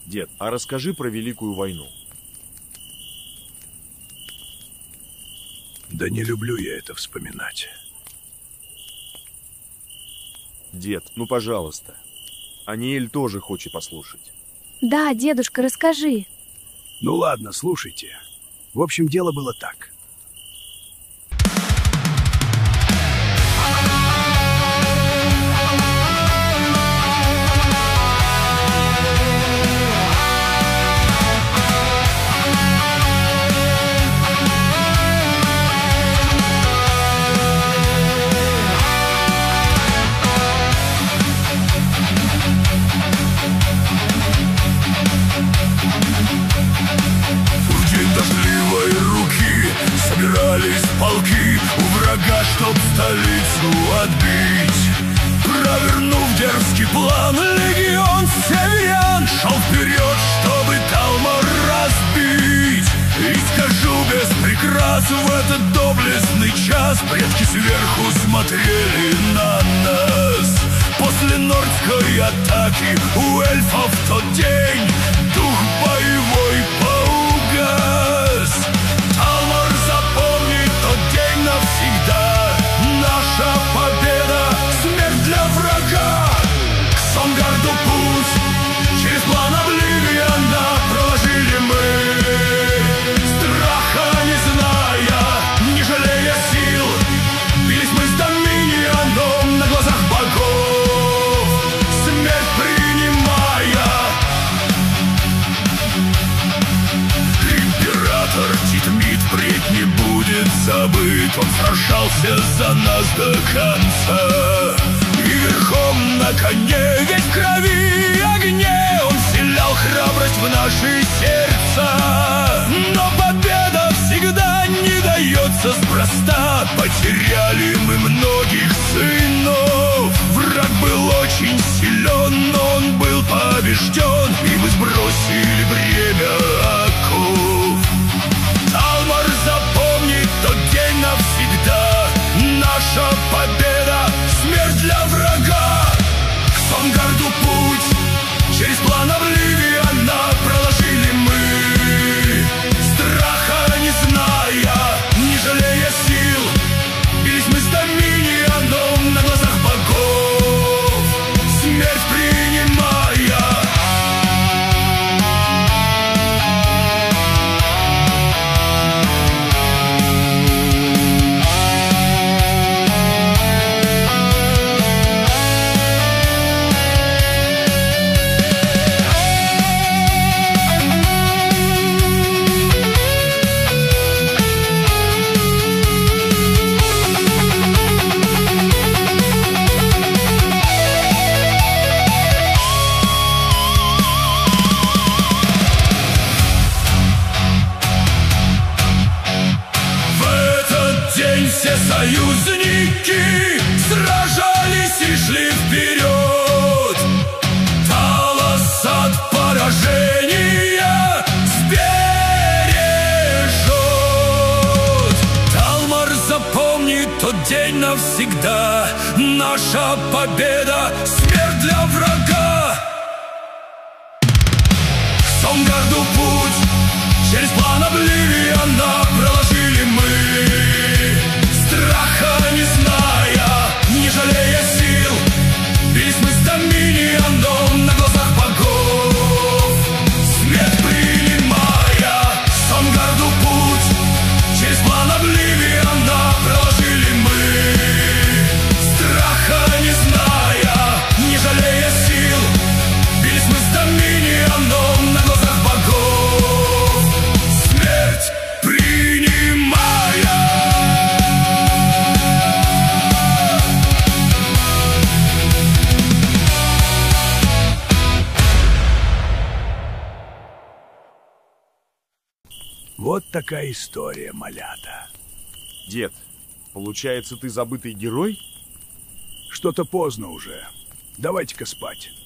Дед, а расскажи про Великую войну. Да не люблю я это вспоминать. Дед, ну пожалуйста. Аниэль тоже хочет послушать. Да, дедушка, расскажи. Ну ладно, слушайте. В общем, дело было так. Собирались полки у врага, чтоб столицу отбить. Провернув дерзкий план, легион северян шел вперед, чтобы Талмор разбить. И скажу без прикрас, в этот доблестный час предки сверху смотрели на нас. После нордской атаки у эльфов в тот день дух боевой поугас. Талмор запомнит тот день навсегда. Наша победа, смерть для врага. К Сонгарду путь через план Обливиона проложили мы. Страха не зная, не жалея сил, бились мы с Доминионом на глазах богов, смерть принимая. Император Титмит впредь не будет забыт. Он сражался за нас до конца. И верхом на коне, весь в крови и огне, он вселял храбрость в наши сердца. Но победа всегда не дается спроста. Потеряли мы многих сынов. Враг был очень силен, но он был побежден, и мы сбросили бремя оков. Талмор запомнит тот день навсегда. Наша победа, смерть для врага. К Сонгарду путь через план Обливиона проложили мы. Страха не зная, не жалея сил, бились мы с Доминионом на глазах богов, смерть принимая. Все союзники сражались и шли вперед. Талос от поражения сбережет. Талмор запомнит тот день навсегда. Наша победа, смерть для врага. К Сонгарду путь через план Обливиона проложили мы. Страха не зная, не жалея сил, бились мы с Доминионом на глазах богов, смерть принимая. К Сонгарду путь через план Обливиона проложили мы. Страха не зная, не жалея сил, бились мы с Доминионом на глазах богов, смерть принимая. Вот такая история, малята. Дед, получается, ты забытый герой? Что-то поздно уже. Давайте-ка спать.